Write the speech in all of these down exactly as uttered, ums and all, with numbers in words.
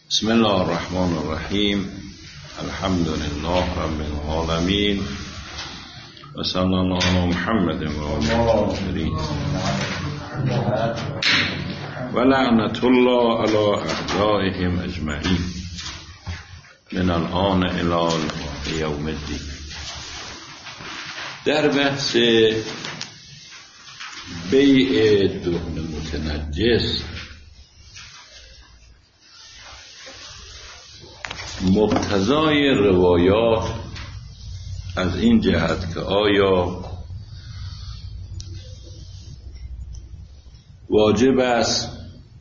بسم الله الرحمن الرحیم. الحمد لله رب العالمین و صلی الله علی محمد و آله و لعنت الله علی اعدائهم اجمعین من الآن الی یوم الدین. در بحث بیع دهن متنجس مقتضای روایات از این جهت که آیا واجب است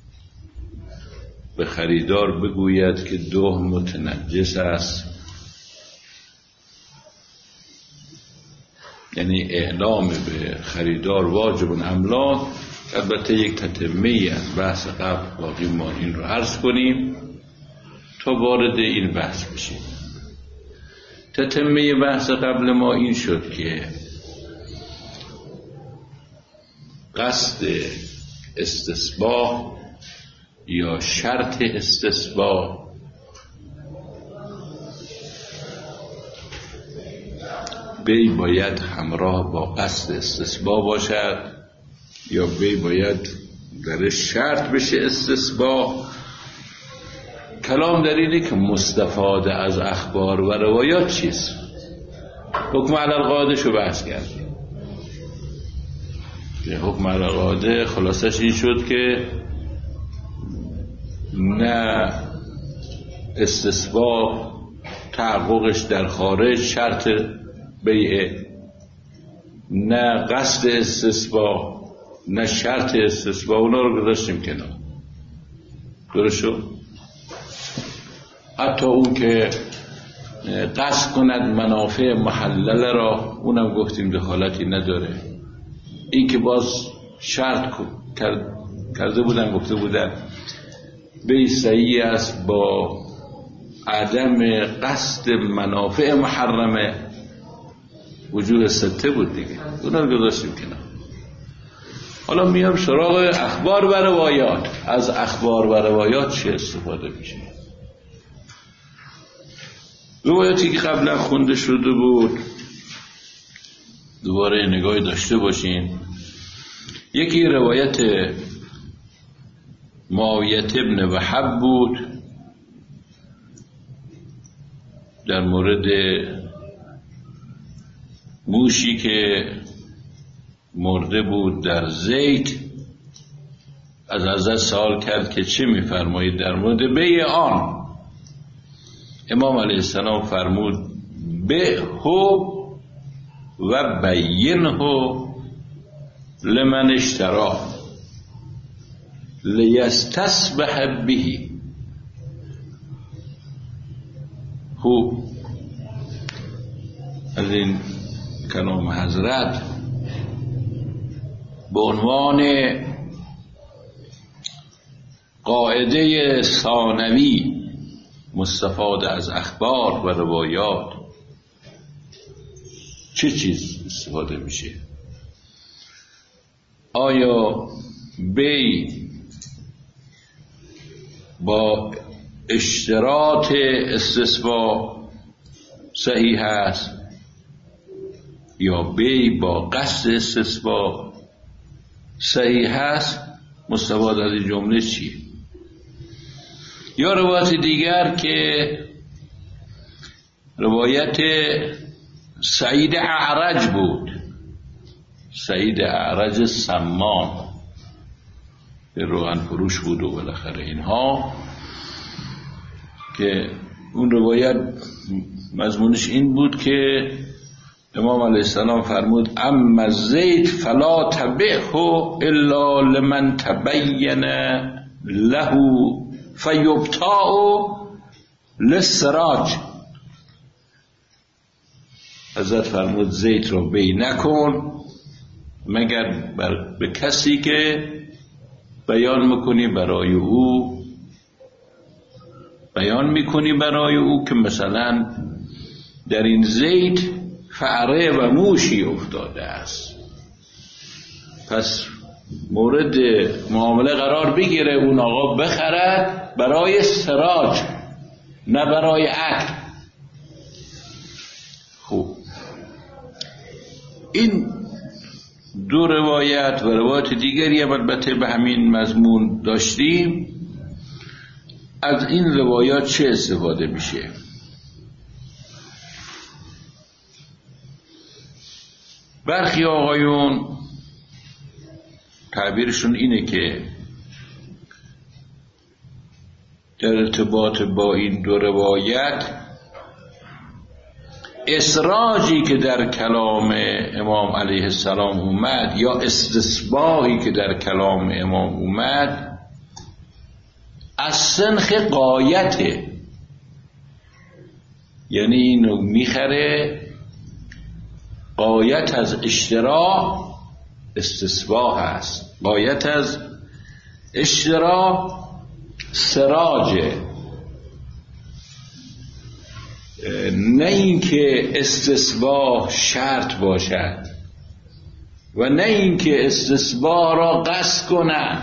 به خریدار بگوید که دهن متنجس است، یعنی اعلام به خریدار واجب املا. البته یک تتمه از بحث قبل باقی ما این رو عرض کنیم تا وارد این بحث بشیم. تتمه بحث قبل ما این شد که قصد استصباح یا شرط استصباح بی باید همراه با قصد استصباح باشد یا بی باید در شرط بشه استصباح. کلام در اینه که مستفاده از اخبار و روایات چیست. حکم علی القاعده شو بحث کردیم. حکم علی القاعده خلاصش این شد که نه استصباح تحققش در خارج شرط بیعه، نه قصد استصباح، نه شرط استصباح. اونا رو گذاشتیم کنار. درست شد؟ حتی اون که قصد کند منافع محلل را، اونم گفتیم دخالتی نداره. این که باز شرط کرده بودن، گفته بودن بی صحیح است با عدم قصد منافع محرمه، وجوه سته بود دیگه. اونا رو گذاشتیم کنار. حالا میام سراغ اخبار و روایات. از اخبار و روایات چه استفاده میشه؟ روایاتی که قبلا خونده شده بود دوباره نگاهی داشته باشین. یکی روایت معاویه ابن وهب بود در مورد موشی که مرده بود در زیت. از حضرت سوال کرد که چه میفرمایید در مورد بیع آن؟ امام علیه السلام فرمود بیعهو و بینهو لمن اشتراه لیستسبح به. خوب از این کلام حضرت به عنوان قاعده ثانوی مستفاده از اخبار و روایات چه چیز استفاده میشه؟ آیا بی با اشتراط استصباح صحیح است یا بی با قصد استصباح صحیح است؟ مستفاده از این جمله چیه؟ یا روایت دیگر که روایت سعید اعرج بود، سعید اعرج سمان به روغن فروش بود و بالاخره اینها، که اون روایت مضمونش این بود که امام علیه السلام فرمود اما زیت فلا تبعه الا لمن تبین له فیبتاع للسراج. حضرت فرمود زیت رو بی نکن مگر بر به کسی که بیان میکنی برای او بیان میکنی برای او که مثلا در این زیت فعره و موشی افتاده است، پس مورد معامله قرار بگیره، اون آقا بخرد برای سراج نه برای اکل. خوب، این دو روایت و روایت دیگری هم البته به همین مضمون داشتیم. از این روایات چه استفاده میشه؟ برخی آقایون تعبیرشون اینه که در ارتباط با این دو روایت اسراجی که در کلام امام علیه السلام اومد یا استثباهی که در کلام امام اومد از سنخ غایته، یعنی اینو میخره غایت از اشترا استصباح است، غایت از اشترا سراجه، نه اینکه استصباح شرط باشد و نه اینکه استصباح را قصد کنند.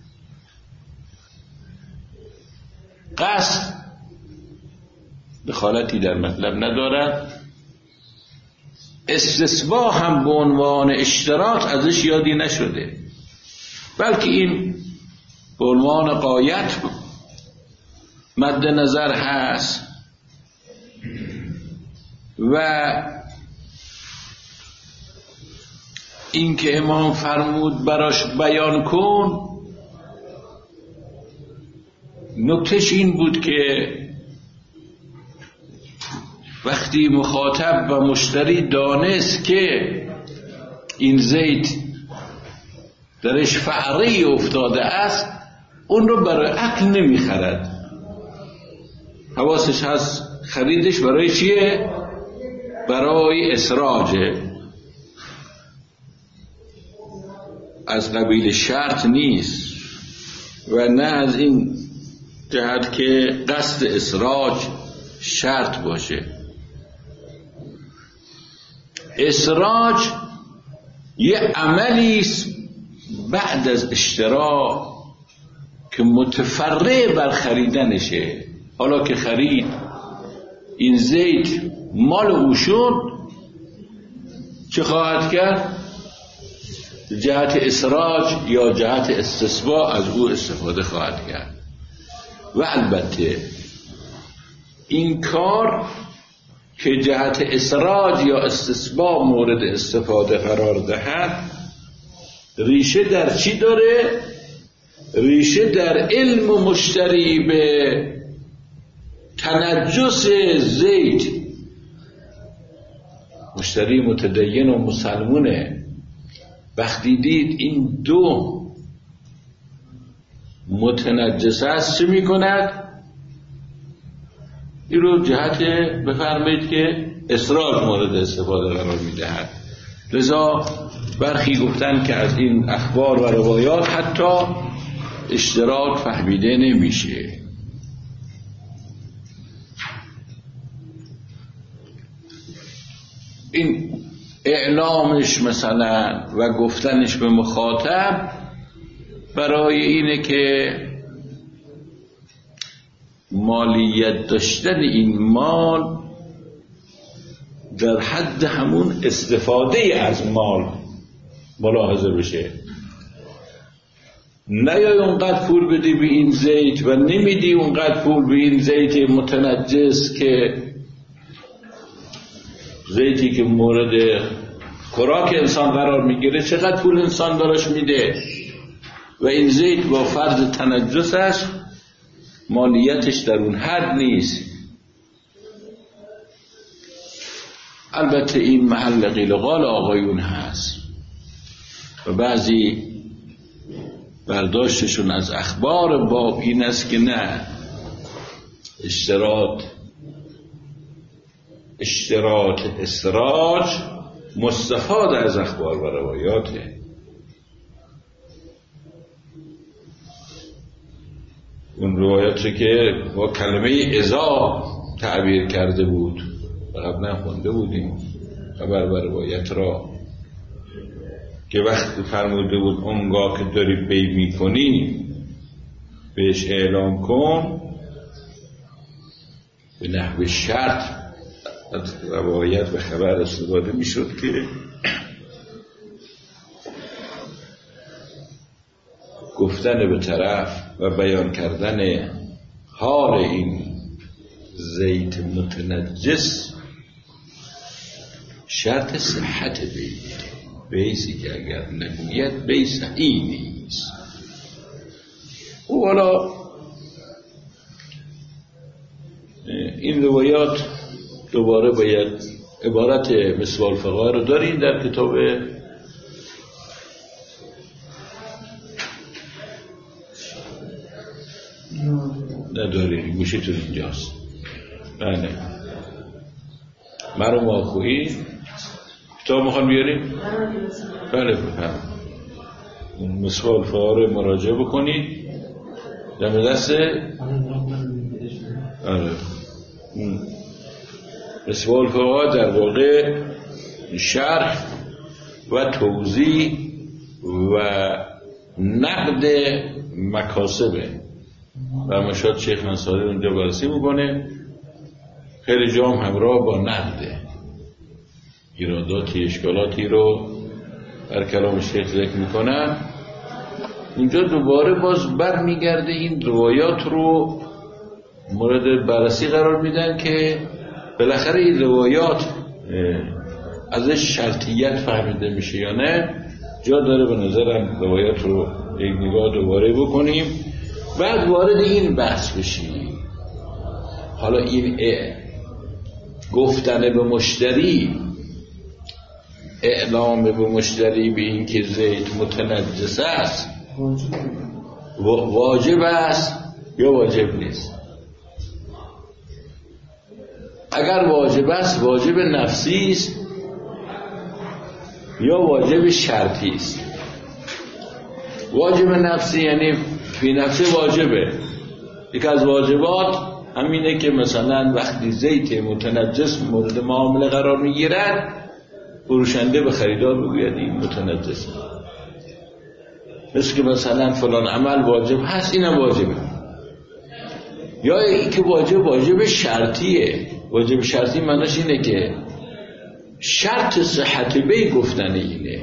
قصد دخالتی در مطلب ندارد، استصباح هم به عنوان اشتراط ازش یادی نشده، بلکه این به عنوان غایت مد نظر هست. و این که امام فرمود براش بیان کن، نکتهش این بود که وقتی مخاطب و مشتری دانست که این زیت درش فعری افتاده است، اون رو برای عقل نمی خرد، حواسش هست خریدش برای چیه؟ برای اسراجه، از قبیل شرط نیست و نه از این جهت که قصد اسراج شرط باشه. اسراج یه عملی است بعد از اشترا که متفرع بر خریدنشه. حالا که خرید این زیت مال او شد، چه خواهد کرد؟ جهت اسراج یا جهت استصباح از او استفاده خواهد کرد. و البته این کار که جهت اسراج یا استصباح مورد استفاده قرار دهد ریشه در چی داره؟ ریشه در علم مشتری به تنجس زیت. مشتری متدین و مسلمونه، وقتی دید این دو متنجس است چه می کند؟ این رو جهت بفرمایید که اسراج مورد استفاده قرار می دهد. لذا برخی گفتن که از این اخبار و روایات حتی اشتراک فهمیده نمیشه. این اعلامش مثلا و گفتنش به مخاطب برای اینه که مالیت داشتن این مال در حد همون استفاده از مال ملاحظه بشه. نیای اونقدر پول بدی به این زیت و نمیدی اونقدر پول به این زیت متنجس که زیتی که مورد خوراک انسان قرار میگیره چقدر پول انسان براش میده و این زیت با فرض تنجسش مالیتش در اون حد نیست. البته این محل قیل و قال آقایون هست و بعضی برداشتشون از اخبار باب این است که نه، اشتراط اشتراط اسراج مستفاد از اخبار و روایاته. اون روایاتی که با کلمه ازا تعبیر کرده بود قبلا خونده بودیم خبر و روایت را که وقتی فرموده بود اونگاه که داری بی میکنی بهش اعلام کن، به نحو شرط از روایت و خبر استفاده میشد که گفتن به طرف و بیان کردن حال این زیت متنجس شرط صحت بیت، بیسی که اگر نگوید بی صحیح نیست. و حالا این روایات دوباره باید عبارت مسوال فقه رو دارین در کتاب نداری، گوشیتون اینجاست. بله مرو ماخویی کتاب میخوان بیاریم؟ بله بفرم مسوال فقه رو مراجعه بکنید دم دست. آره مسوال فقه در واقع شرح و توضیح و نقد مکاسبه و مشاهد شیخ انصاری اونجا بررسی میکنه، خیلی جام همراه با نقده، ایراداتی اشکالاتی رو در کلام شیخ ذکر میکنن. اینجا دوباره باز بر میگرده این روایات رو مورد بررسی قرار میدن که بالاخره این روایات ازش شرطیت فهمیده میشه یا نه. جا داره به نظرم روایات رو یک نگاه دوباره بکنیم، بعد وارد این بحث بشیم. حالا این گفتن به مشتری، اعلام به مشتری به این که زیت متنجس است واجب است یا واجب نیست؟ اگر واجب است واجب نفسی است یا واجب شرطی است؟ واجب نفسی یعنی فی نفسه واجبه. یک از واجبات همینه که مثلا وقتی زیت متنجس مورد معامله قرار میگیرد فروشنده به خریدار بگوید این متنجسه، مثل که مثلا فلان عمل واجب هست اینم واجبه. یا ای که واجب واجب شرطیه. واجب شرطی معناش اینه که شرط صحت بی گفتن اینه.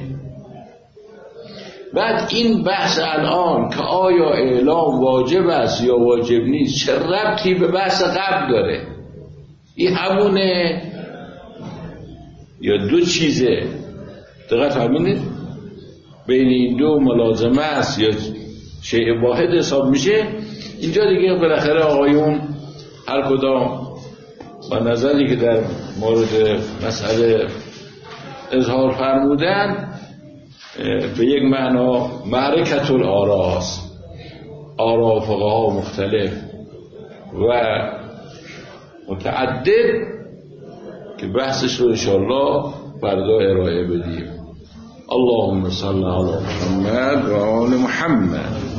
بعد این بحث الان که آیا اعلام واجب است یا واجب نیست چه ربطی به بحث قبل داره؟ این همونه یا دو چیزه؟ دقت فرمودید؟ بین این دو ملازمه است یا شیء واحد حساب میشه. اینجا دیگه بالاخره آقایون هر کدام با نظری که در مورد مسئله اظهار فرمودن به یک معنا معرکت الآراء است، آراء فقها مختلف و متعدد که بحثش رو انشاءالله فردا ارائه بدیم. اللهم صل علی محمد و آل محمد.